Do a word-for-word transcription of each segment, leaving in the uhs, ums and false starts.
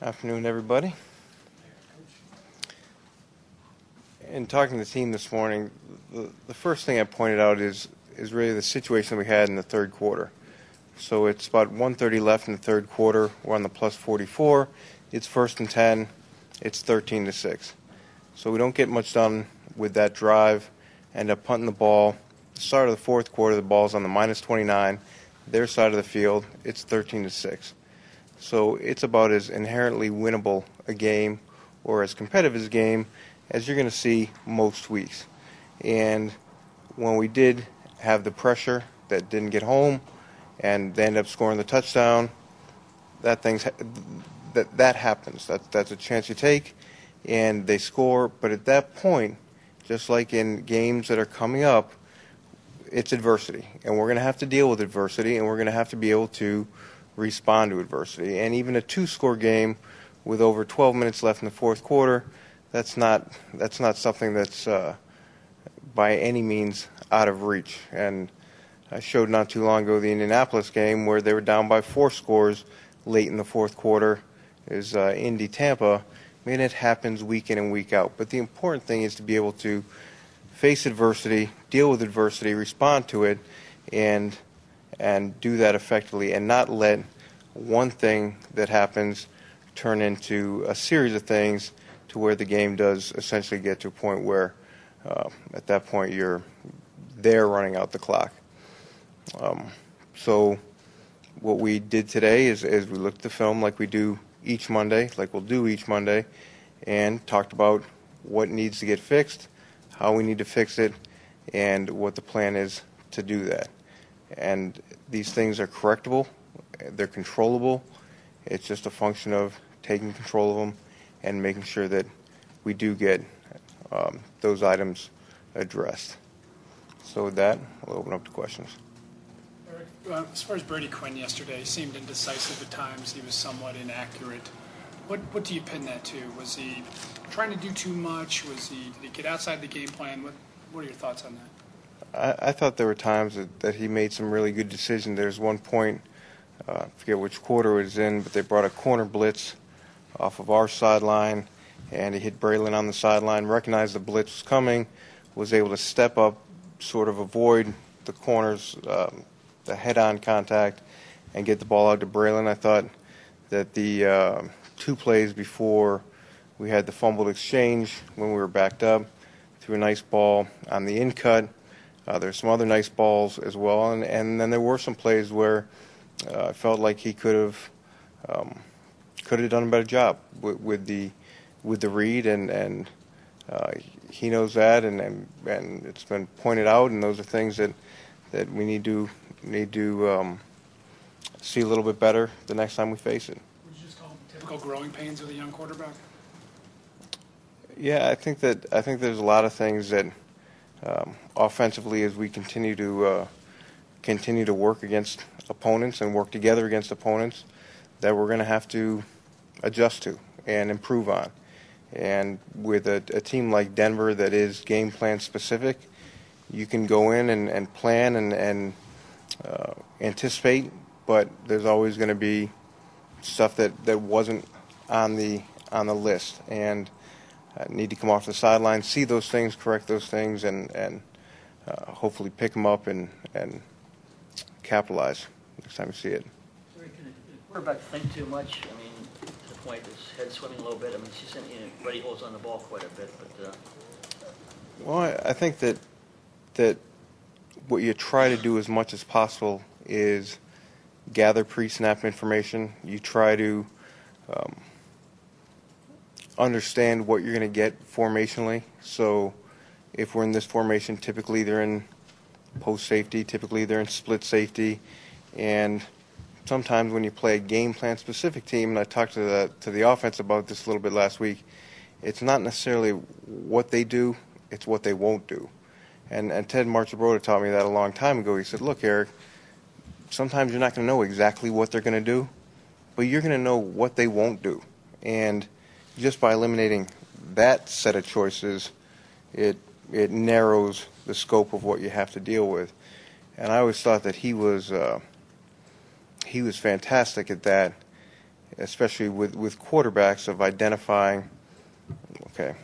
Afternoon, everybody. In talking to the team this morning, the, the first thing I pointed out is is really the situation we had in the third quarter. So it's about one thirty left in the third quarter. We're on the plus forty-four. It's first and ten. It's thirteen to six. So we don't get much done with that drive. End up punting the ball. The start of the fourth quarter, the ball's on the minus twenty-nine. Their side of the field, it's thirteen to six. So it's about as inherently winnable a game or as competitive as a game as you're going to see most weeks. And when we did have the pressure that didn't get home and they end up scoring the touchdown, that thing's that that happens. That that's a chance you take, and they score. But at that point, just like in games that are coming up, it's adversity, and we're going to have to deal with adversity, and we're going to have to be able to respond to adversity. And even a two-score game with over twelve minutes left in the fourth quarter, that's not that's not something that's uh, by any means out of reach. And I showed not too long ago the Indianapolis game where they were down by four scores late in the fourth quarter. Is uh, Indy Tampa. I mean, it happens week in and week out. But the important thing is to be able to face adversity, deal with adversity, respond to it, and and do that effectively, and not let one thing that happens turn into a series of things to where the game does essentially get to a point where uh, at that point you're there running out the clock. Um, so what we did today is, is we looked at the film like we do each Monday, like we'll do each Monday, and talked about what needs to get fixed, how we need to fix it, and what the plan is to do that. And these things are correctable, they're controllable. It's just a function of taking control of them and making sure that we do get um, those items addressed. So with that, I'll open up to questions. Eric, uh, as far as Brady Quinn yesterday, he seemed indecisive at times. He was somewhat inaccurate. What what do you pin that to? Was he trying to do too much? Was he did he get outside the game plan? What what are your thoughts on that? I, I thought there were times that, that he made some really good decisions. There's one point, uh, I forget which quarter it was in, but they brought a corner blitz off of our sideline, and he hit Braylon on the sideline, recognized the blitz was coming, was able to step up, sort of avoid the corners, um, the head-on contact, and get the ball out to Braylon. I thought that the uh, two plays before we had the fumbled exchange when we were backed up, threw a nice ball on the in-cut. Uh, there's some other nice balls as well, and, and then there were some plays where uh, I felt like he could have um, could have done a better job with, with the with the read, and and uh, he knows that, and, and and it's been pointed out, and those are things that that we need to need to um, see a little bit better the next time we face it. Would you just call them typical growing pains with a young quarterback? Yeah, I think that I think there's a lot of things that. Um, offensively, as we continue to uh, continue to work against opponents and work together against opponents, that we're going to have to adjust to and improve on. And with a, a team like Denver that is game plan specific, you can go in and, and plan and, and uh, anticipate, but there's always going to be stuff that, that wasn't on the on the list. And Uh, need to come off the sideline, see those things, correct those things, and and uh, hopefully pick them up and, and capitalize next time you see it. Sorry, can the quarterback think too much? I mean, to the point his head swimming a little bit. I mean, she's you know, Brady holds on the ball quite a bit, but. Uh... Well, I, I think that that what you try to do as much as possible is gather pre-snap information. You try to um, understand what you're going to get formationally. So if we're in this formation, typically they're in post safety, typically they're in split safety, and sometimes when you play a game plan specific team, and I talked to the to the offense about this a little bit last week, it's not necessarily what they do, it's what they won't do. And and Ted Marchibroda taught me that a long time ago. He said, look, Eric, sometimes you're not going to know exactly what they're going to do, but you're going to know what they won't do. And just by eliminating that set of choices, it it narrows the scope of what you have to deal with. And I always thought that he was uh, he was fantastic at that, especially with, with quarterbacks, of identifying, okay,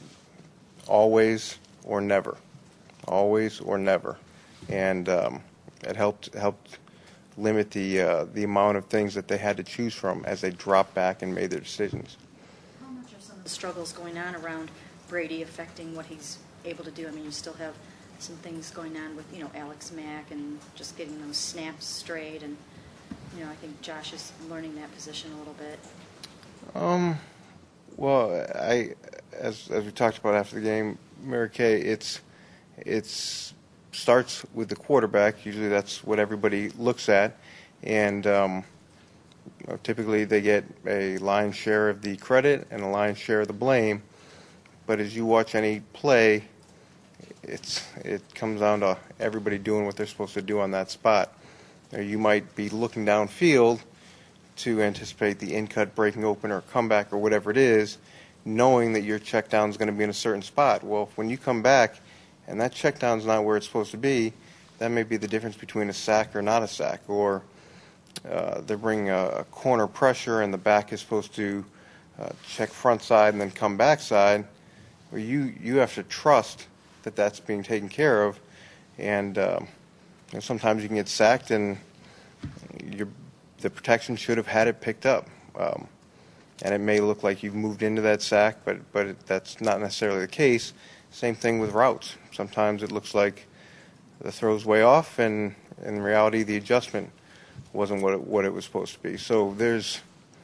always or never, always or never, and um, it helped helped limit the uh, the amount of things that they had to choose from as they dropped back and made their decisions. How much are some of the struggles going on around Brady affecting what he's able to do? I mean, you still have some things going on with, you know, Alex Mack and just getting those snaps straight, and, you know, I think Josh is learning that position a little bit. Um, well, I as as we talked about after the game, Mary Kay, it's it's starts with the quarterback. Usually, that's what everybody looks at, and um, you know, typically they get a lion's share of the credit and a lion's share of the blame. But as you watch any play, it's it comes down to everybody doing what they're supposed to do on that spot. You know, you might be looking downfield to anticipate the in-cut breaking open or comeback or whatever it is, knowing that your check down is going to be in a certain spot. Well, when you come back and that check down is not where it's supposed to be, that may be the difference between a sack or not a sack. Or uh, they're bringing a, a corner pressure and the back is supposed to uh, check front side and then come back side. Well, you, you have to trust that that's being taken care of. And um, you know, sometimes you can get sacked and you're the protection should have had it picked up. Um, and it may look like you've moved into that sack, but, but it, that's not necessarily the case. Same thing with routes. Sometimes it looks like the throw's way off, and in reality the adjustment wasn't what it, what it was supposed to be. So there's,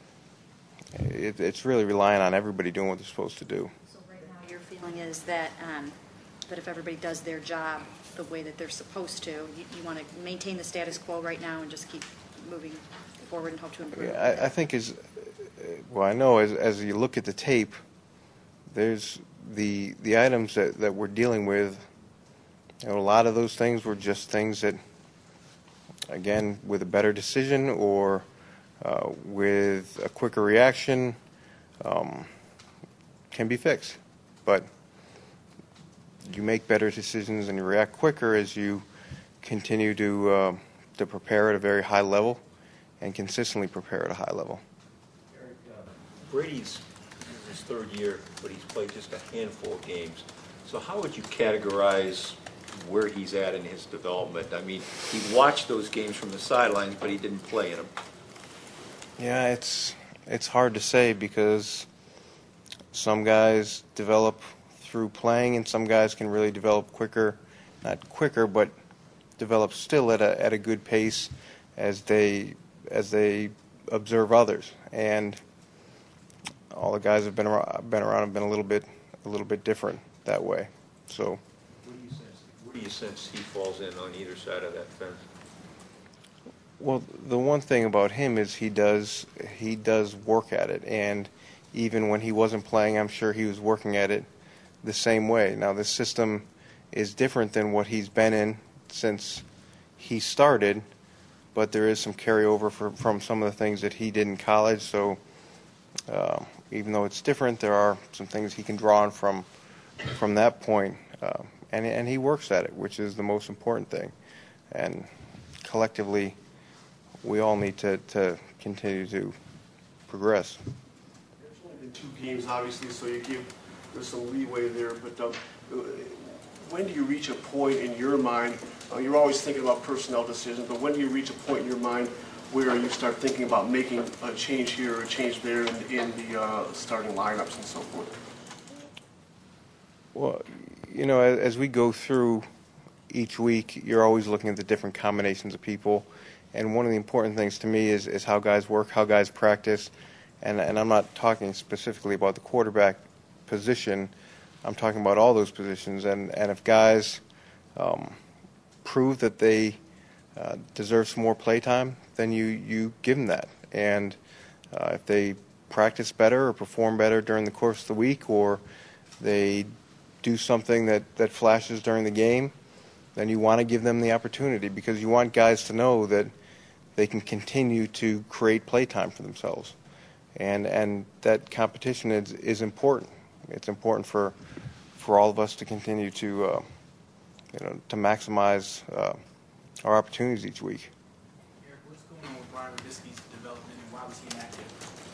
it, it's really relying on everybody doing what they're supposed to do. So right now your feeling is that, um, that if everybody does their job the way that they're supposed to, you, you want to maintain the status quo right now and just keep moving forward and hope to improve? Yeah, I, I think as well, I know as as you look at the tape, there's the the items that, that we're dealing with. You know, a lot of those things were just things that, again, with a better decision or uh, with a quicker reaction, um, can be fixed. But you make better decisions and you react quicker as you continue to uh, to prepare at a very high level and consistently prepare at a high level. Eric, uh, Brady's in his third year, but he's played just a handful of games. So how would you categorize where he's at in his development? I mean, he watched those games from the sidelines, but he didn't play in them. Yeah, it's it's hard to say because some guys develop through playing, and some guys can really develop quicker, not quicker, but develop still at a at a good pace as they as they observe others. And all the guys have been around, been around have been a little bit a little bit different that way. So Where do you sense, where do you sense he falls in on either side of that fence? well, the one thing about him is he does he does work at it, and even when he wasn't playing, I'm sure he was working at it the same way. Now, the system is different than what he's been in since he started, but there is some carryover for, from some of the things that he did in college. So uh, even though it's different, there are some things he can draw on from from that point, uh, and and he works at it, which is the most important thing. And collectively, we all need to, to continue to progress. There's only been two games, obviously, so you give there's some leeway there. But um, when do you reach a point in your mind? Uh, you're always thinking about personnel decisions, but when do you reach a point in your mind where you start thinking about making a change here or a change there in, in the uh, starting lineups and so forth? Well, you know, as, as we go through each week, you're always looking at the different combinations of people. And one of the important things to me is, is how guys work, how guys practice. And, and I'm not talking specifically about the quarterback position. I'm talking about all those positions. And, and if guys um, prove that they uh, deserve some more play time, then you, you give them that. And uh, if they practice better or perform better during the course of the week, or they do something that, that flashes during the game, then you want to give them the opportunity, because you want guys to know that they can continue to create play time for themselves. And and that competition is, is important. It's important for for all of us to continue to uh, you know to maximize uh, our opportunities each week. Eric, what's going on with Brian Robisky's development, and why was he inactive?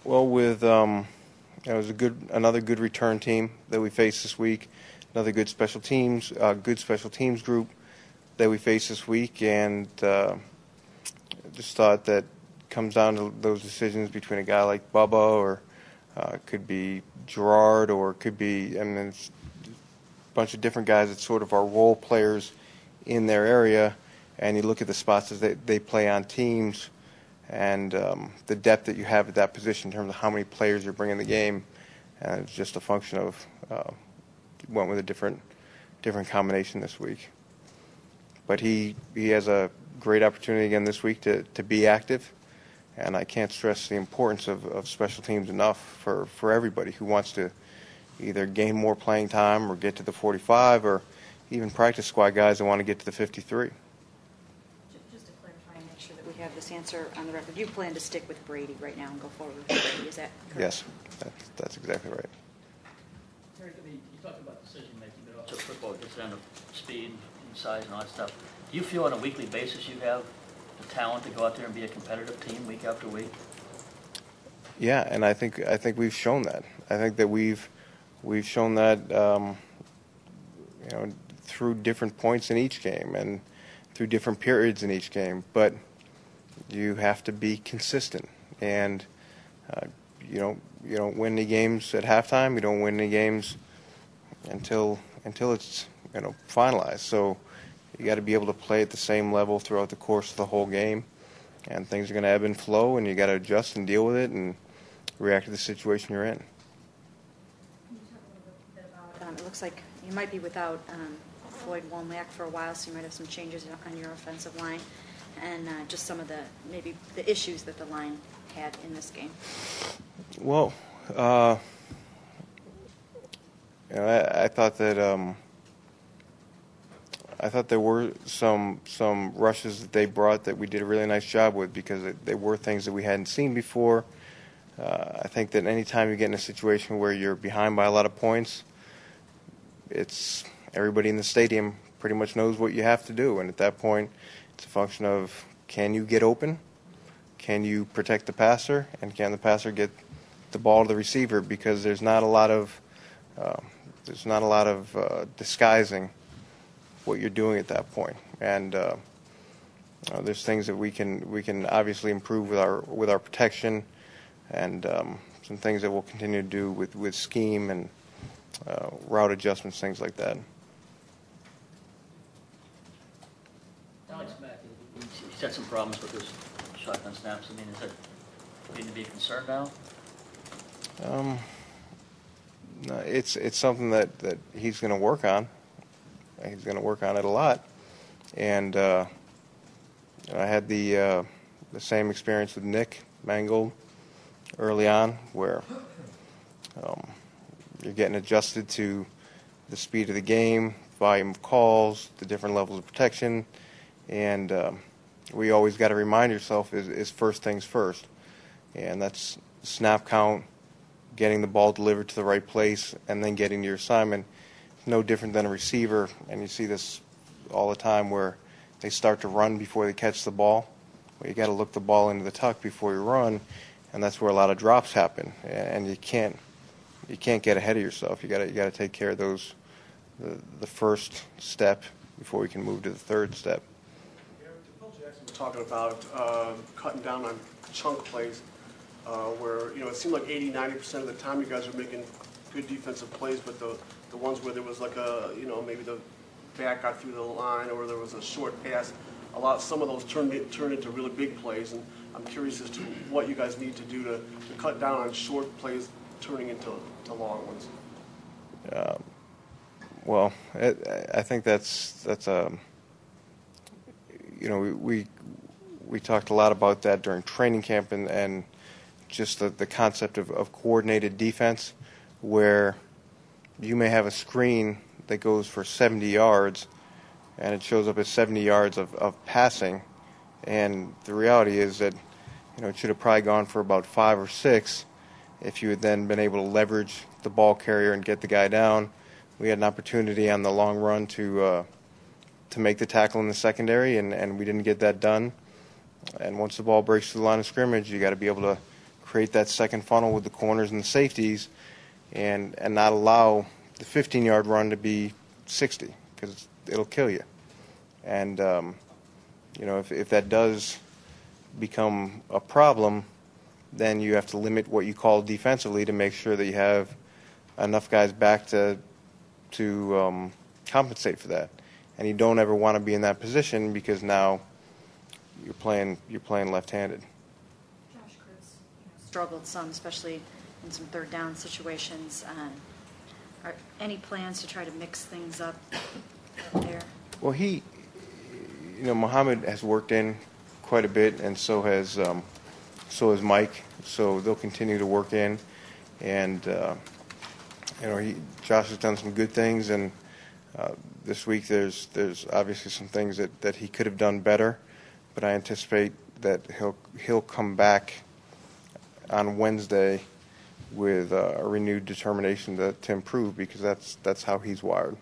Well, with um, it was a good another good return team that we faced this week, another good special teams, uh, good special teams group that we faced this week, and uh, just thought that comes down to those decisions between a guy like Bubba, or uh, it could be Gerard, or it could be, I mean, it's a bunch of different guys that sort of are role players in their area, and you look at the spots that they, they play on teams, and um, the depth that you have at that position in terms of how many players you're bringing in the game, and it's just a function of uh, went with a different different combination this week. But he he has a great opportunity again this week to, to be active, and I can't stress the importance of, of special teams enough for, for everybody who wants to either gain more playing time or get to the forty-five, or even practice squad guys that want to get to the fifty-three. Just to clarify and make sure that we have this answer on the record, you plan to stick with Brady right now and go forward with Brady, is that correct? Yes, that's, that's exactly right. Terry, I mean, you talked about decision-making, but also football gets down to speed and size and all that stuff. Do you feel on a weekly basis you have the talent to go out there and be a competitive team week after week? Yeah, and I think I think we've shown that. I think that we've we've shown that um, you know, through different points in each game and through different periods in each game. But you have to be consistent, and uh, you know you don't win any games at halftime. You don't win any games until until it's you know finalized. So you got to be able to play at the same level throughout the course of the whole game, and things are going to ebb and flow, and you got to adjust and deal with it and react to the situation you're in. Can you talk a little bit about, um, it looks like you might be without um, Floyd Womack for a while, so you might have some changes on your offensive line, and uh, just some of the, maybe the issues that the line had in this game. Well, uh, you know, I, I thought that um, I thought there were some some rushes that they brought that we did a really nice job with, because it, they were things that we hadn't seen before. Uh, I think that any time you get in a situation where you're behind by a lot of points, it's everybody in the stadium pretty much knows what you have to do, and at that point, it's a function of, can you get open, can you protect the passer, and can the passer get the ball to the receiver, because there's not a lot of uh, there's not a lot of uh, disguising what you're doing at that point, and uh, uh, there's things that we can we can obviously improve with our with our protection, and um, some things that we'll continue to do with, with scheme and uh, route adjustments, things like that. Alex Mack, he's had some problems with his shotgun snaps. I mean, is that going to be a concern now? Um, no, it's it's something that, that he's going to work on. He's going to work on it a lot, and uh, I had the uh, the same experience with Nick Mangold early on, where um, you're getting adjusted to the speed of the game, volume of calls, the different levels of protection, and um, we always got to remind yourself is, is first things first, and that's snap count, getting the ball delivered to the right place, and then getting to your assignment. No different than a receiver, and you see this all the time where they start to run before they catch the ball. Well, you got to look the ball into the tuck before you run, and that's where a lot of drops happen. And you can't you can't get ahead of yourself. You got to you got to take care of those the, the first step before we can move to the third step. Eric, Phil Jackson was talking about uh, cutting down on chunk plays, uh, where you know it seemed like eighty, ninety percent of the time you guys were making good defensive plays, but the the ones where there was like a, you know, maybe the back got through the line or there was a short pass, a lot, some of those turned turned into really big plays, and I'm curious as to what you guys need to do to, to cut down on short plays turning into to long ones. Um, well, it, I think that's that's a um, you know we, we we talked a lot about that during training camp, and, and just the, the concept of, of coordinated defense, where you may have a screen that goes for seventy yards, and it shows up as seventy yards of, of passing, and the reality is that you know it should have probably gone for about five or six if you had then been able to leverage the ball carrier and get the guy down. We had an opportunity on the long run to uh, to make the tackle in the secondary, and, and we didn't get that done. And once the ball breaks through the line of scrimmage, you got to be able to create that second funnel with the corners and the safeties, and and not allow the fifteen-yard run to be sixty, because it'll kill you. And um, you know, if if that does become a problem, then you have to limit what you call defensively to make sure that you have enough guys back to to um, compensate for that. And you don't ever want to be in that position, because now you're playing you're playing left-handed. Josh Kurtz, you know, struggled some, especially in some third down situations. Um, are any plans to try to mix things up there? Well, he, you know, Muhammad has worked in quite a bit, and so has um, so has Mike. So they'll continue to work in, and uh, you know, he Josh has done some good things, and uh, this week there's there's obviously some things that, that he could have done better, but I anticipate that he'll he'll come back on Wednesday with uh, a renewed determination to, to improve, because that's that's how he's wired.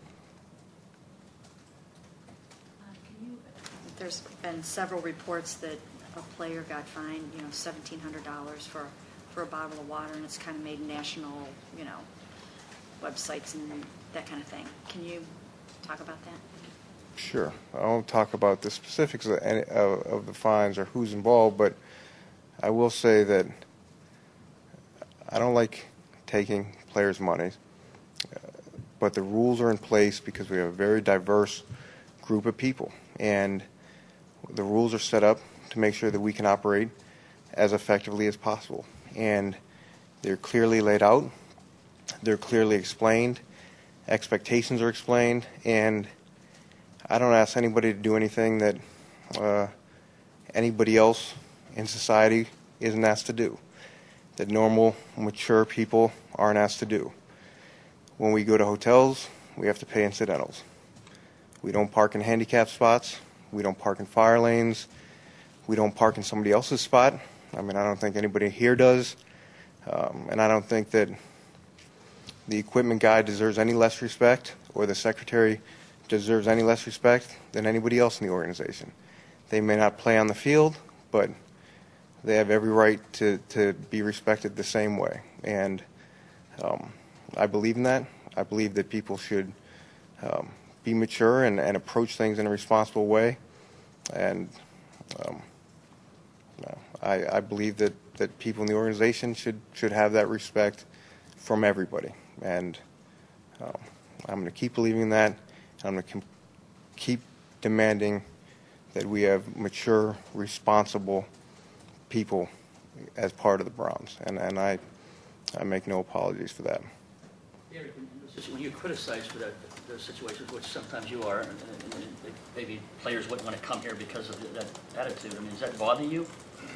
There's been several reports that a player got fined, you know, seventeen hundred dollars for for a bottle of water, and it's kind of made national, you know, websites and that kind of thing. Can you talk about that? Sure. I won't talk about the specifics of, any, of, of the fines or who's involved, but I will say that I don't like taking players' money, uh, but the rules are in place because we have a very diverse group of people, and the rules are set up to make sure that we can operate as effectively as possible. And they're clearly laid out, they're clearly explained, expectations are explained, and I don't ask anybody to do anything that uh, anybody else in society isn't asked to do, that normal, mature people aren't asked to do. When we go to hotels, we have to pay incidentals. We don't park in handicap spots. We don't park in fire lanes. We don't park in somebody else's spot. I mean, I don't think anybody here does. Um, and I don't think that the equipment guy deserves any less respect, or the secretary deserves any less respect than anybody else in the organization. They may not play on the field, but they have every right to, to be respected the same way. And um, I believe in that. I believe that people should um, be mature and, and approach things in a responsible way. And um, I, I believe that, that people in the organization should, should have that respect from everybody. And um, I'm going to keep believing that. And I'm going to com- keep demanding that we have mature, responsible people as part of the Browns. And, and I, I make no apologies for that. Eric, when you're criticized for that, those situations, which sometimes you are, and, and, and maybe players wouldn't want to come here because of that attitude, I mean, does that bother you?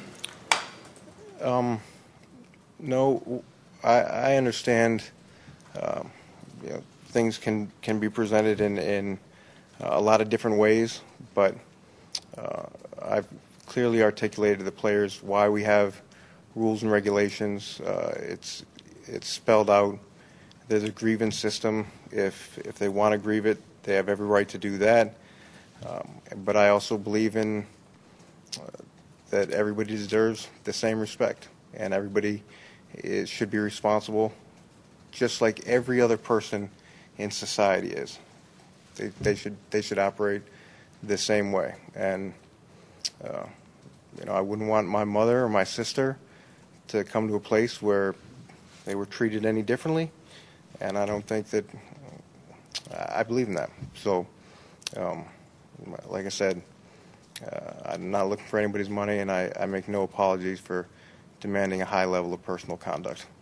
Um, no, I, I understand. Um, you know, things can, can be presented in, in uh, a lot of different ways, but uh, I've clearly articulated to the players why we have rules and regulations. Uh, it's it's spelled out. There's a grievance system. If if they want to grieve it, they have every right to do that. Um, but I also believe in uh, that everybody deserves the same respect, and everybody is, should be responsible, just like every other person in society is. They, they should they should operate the same way. And uh, you know, I wouldn't want my mother or my sister to come to a place where they were treated any differently. And I don't think that I believe in that. So, um, like I said, uh, I'm not looking for anybody's money, and I, I make no apologies for demanding a high level of personal conduct.